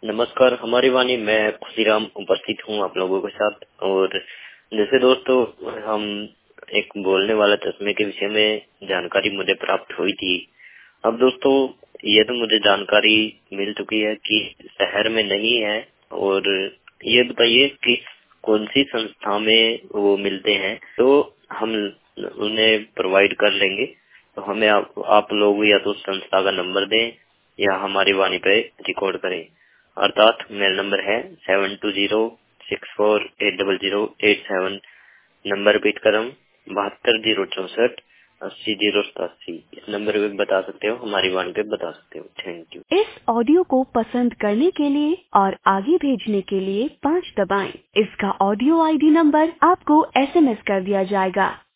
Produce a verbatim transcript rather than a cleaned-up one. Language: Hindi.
नमस्कार, हमारी वाणी मैं खुशीराम उपस्थित हूँ आप लोगों के साथ। और जैसे दोस्तों, हम एक बोलने वाला चश्मे के विषय में जानकारी मुझे प्राप्त हुई थी। अब दोस्तों, ये तो मुझे जानकारी मिल चुकी है कि शहर में नहीं है। और ये बताइए कि कौन सी संस्था में वो मिलते हैं, तो हम उन्हें प्रोवाइड कर लेंगे। तो हमें आप, आप लोग या तो संस्था का नंबर दें या हमारी वाणी पे रिकॉर्ड करें। अर्थात मेरा नंबर है seven two zero six four eight double zero eight seven. Number repeat करम बहत्तर जीरो चौसठ अस्सी जीरो सतासी। इस नंबर पे बता सकते हो, हमारी वाणी पे बता सकते हो। Thank you. इस ऑडियो को पसंद करने के लिए और आगे भेजने के लिए पाँच दबाएं। इसका ऑडियो आईडी नंबर आपको एसएमएस कर दिया जाएगा।